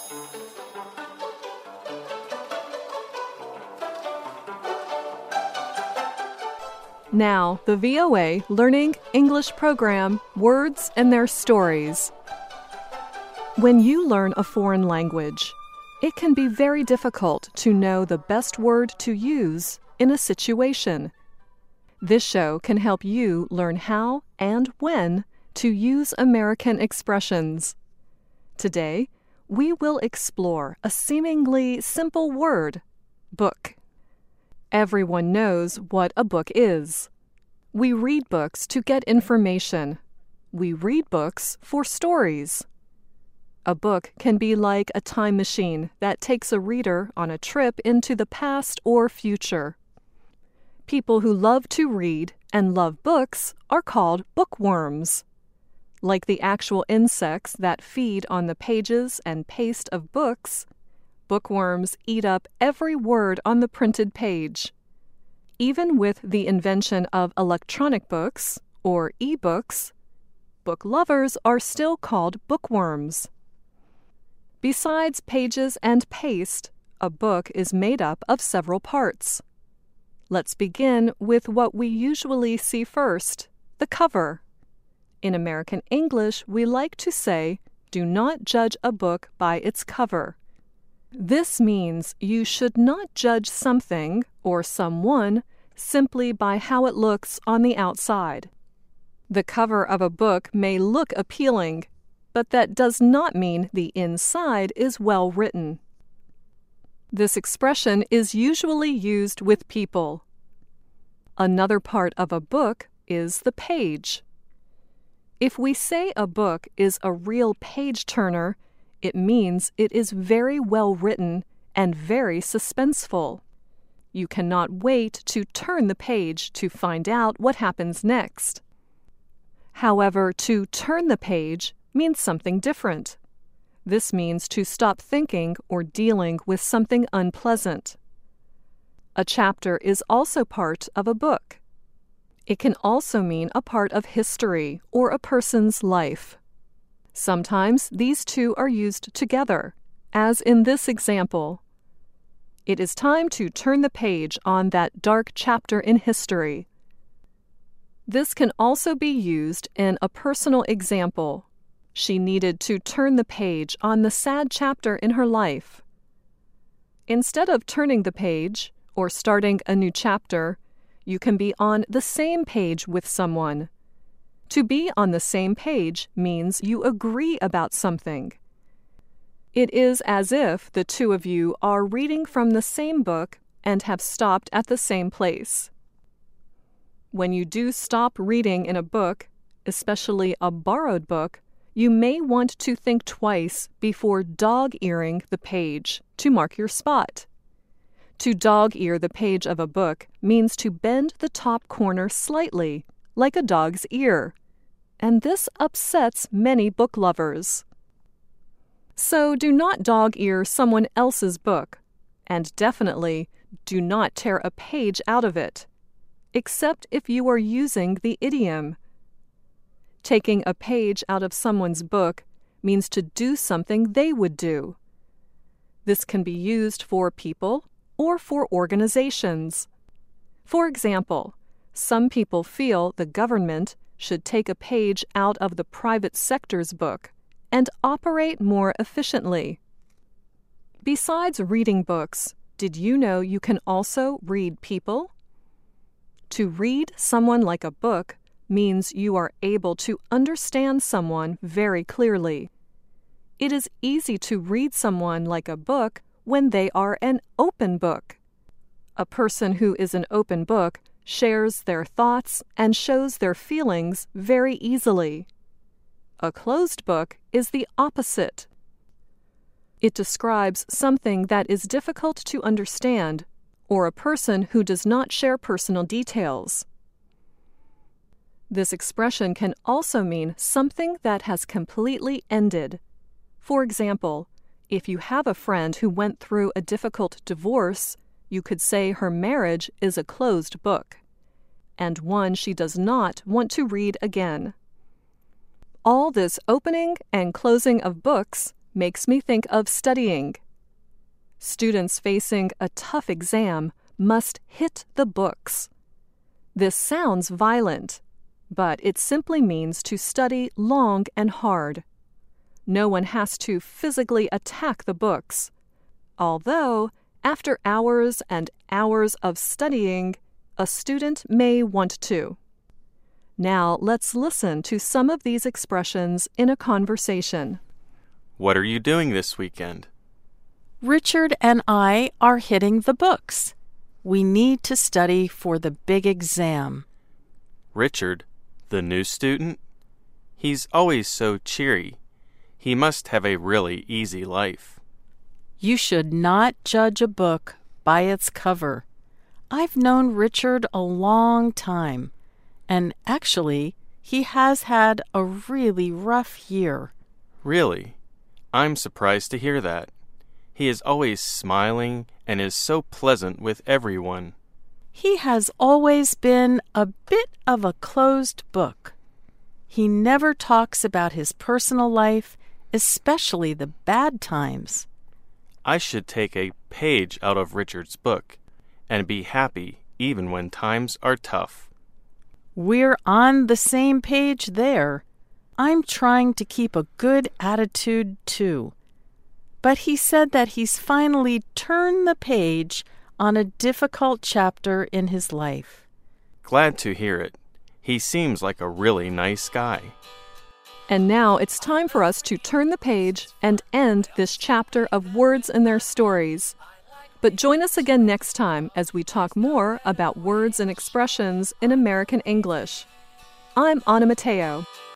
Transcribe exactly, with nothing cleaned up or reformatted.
Now, the V O A Learning English program, Words and Their Stories. When you learn a foreign language, it can be very difficult to know the best word to use in a situation. This show can help you learn how and when to use American expressions. Today, we will explore a seemingly simple word, book. Everyone knows what a book is. We read books to get information. We read books for stories. A book can be like a time machine that takes a reader on a trip into the past or future. People who love to read and love books are called bookworms. Like the actual insects that feed on the pages and paste of books, bookworms eat up every word on the printed page. Even with the invention of electronic books, or e-books, book lovers are still called bookworms. Besides pages and paste, a book is made up of several parts. Let's begin with what we usually see first, the cover. In American English, we like to say, "Do not judge a book by its cover." This means you should not judge something or someone simply by how it looks on the outside. The cover of a book may look appealing, but that does not mean the inside is well written. This expression is usually used with people. Another part of a book is the page. If we say a book is a real page-turner, it means it is very well written and very suspenseful. You cannot wait to turn the page to find out what happens next. However, to turn the page means something different. This means to stop thinking or dealing with something unpleasant. A chapter is also part of a book. It can also mean a part of history or a person's life. Sometimes these two are used together, as in this example. It is time to turn the page on that dark chapter in history. This can also be used in a personal example. She needed to turn the page on the sad chapter in her life. Instead of turning the page or starting a new chapter, you can be on the same page with someone. To be on the same page means you agree about something. It is as if the two of you are reading from the same book and have stopped at the same place. When you do stop reading in a book, especially a borrowed book, you may want to think twice before dog-earing the page to mark your spot. To dog-ear the page of a book means to bend the top corner slightly, like a dog's ear, and this upsets many book lovers. So do not dog-ear someone else's book, and definitely do not tear a page out of it, except if you are using the idiom. Taking a page out of someone's book means to do something they would do. This can be used for people or for organizations. For example, some people feel the government should take a page out of the private sector's book and operate more efficiently. Besides reading books, did you know you can also read people? To read someone like a book means you are able to understand someone very clearly. It is easy to read someone like a book when they are an open book. A person who is an open book shares their thoughts and shows their feelings very easily. A closed book is the opposite. It describes something that is difficult to understand, or a person who does not share personal details. This expression can also mean something that has completely ended. For example, if you have a friend who went through a difficult divorce, you could say her marriage is a closed book, and one she does not want to read again. All this opening and closing of books makes me think of studying. Students facing a tough exam must hit the books. This sounds violent, but it simply means to study long and hard. No one has to physically attack the books, although after hours and hours of studying, a student may want to. Now let's listen to some of these expressions in a conversation. What are you doing this weekend? Richard and I are hitting the books. We need to study for the big exam. Richard, the new student? He's always so cheery. He must have a really easy life. You should not judge a book by its cover. I've known Richard a long time, and actually, he has had a really rough year. Really? I'm surprised to hear that. He is always smiling and is so pleasant with everyone. He has always been a bit of a closed book. He never talks about his personal life, especially the bad times. I should take a page out of Richard's book and be happy even when times are tough. We're on the same page there. I'm trying to keep a good attitude, too. But he said that he's finally turned the page on a difficult chapter in his life. Glad to hear it. He seems like a really nice guy. And now it's time for us to turn the page and end this chapter of Words and Their Stories. But join us again next time as we talk more about words and expressions in American English. I'm Anna Mateo.